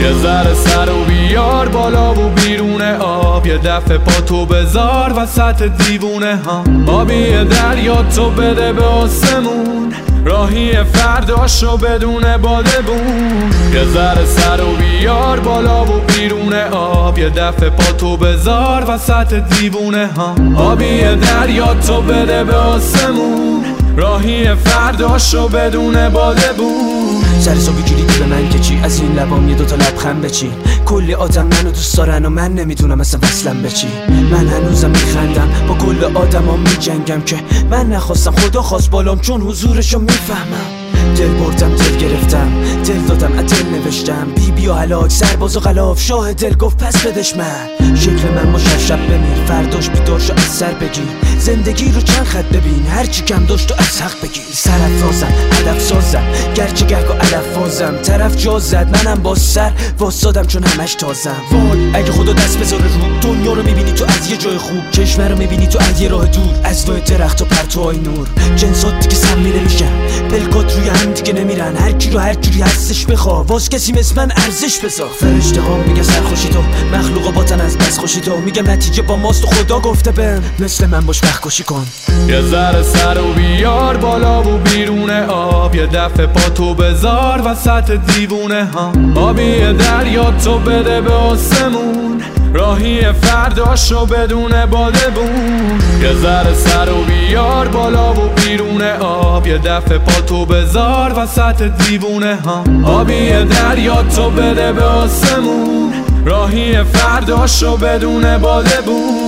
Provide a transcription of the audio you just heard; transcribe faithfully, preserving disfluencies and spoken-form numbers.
یه ذره سر و بیار بالا و بیرون آب، یه دفعه پا تو بذار وسط دیوونه ها. آبی دریا تو بده به آسمون، راهی فرداشو بدون باده بون. یه ذره سر و بیار بالا و بیرون آب، یه دفعه پا تو بذار وسط دیوونه ها. آبی دریا تو بده به آسمون، راهی فرداشو بدون باده بون. سر صبحی گیریدی به من که چی، از این لبام یه دوتا لبخند بچین. کلی آدم منو دوست دارن و من نمیدونم اصلا وصلم بچی. من هنوزم میخندم با کل آدما میجنگم که من نخواستم خدا خواست بالام، چون حضورشو میفهمم. دل بردم دل گرفتم، دل دادم از دل نوشتم. بی بی و هلاک سرباز و غلاف، شاه دل گفت پس بدش من. شکل من مشب شب بمیر، فرداش بیدارشو از سر بگیر. زندگی رو چند خط ببین، هرچی کم داشت و از حق بگیر. سرافرازم هدف سازم، گرچه گرگ و علف فازم. طرف جا زد منم با سر واسادم چون همش تازم. وای اگه خدا دست بذاره رو دنیا رو میبینی تو از یه جای خوب، چشم رو میبینی تو از یه راه دور، از وای درخت و پرتوهای نور. جنسات دیگه سمی نمیشن، پلکات روی هم دیگه نمیرن. هر کی رو هر جوری هستش بخوا، واس کسی مثل من ارزش بذار. فرشته ها میگه سرخوشی تو، مخلوقا باتن از بس خوشی تو. میگم نتیجه با ماست و خدا گفته بهم مثل من باش وقت کشی کن. یه ذره سر و بیار بالا و بیرون آب، یه دفعه پا تو بذار وسط دیوونه ها. آبی دریا تو بده به آسمون، راهی فرداشو بدون باده بون. یه ذره سر و بیار بالا و بیرون آب، یه دفعه پا تو بذار وسط دیوونه ها. آبی دریا تو بده به آسمون، راهی فرداشو بدون باده بون.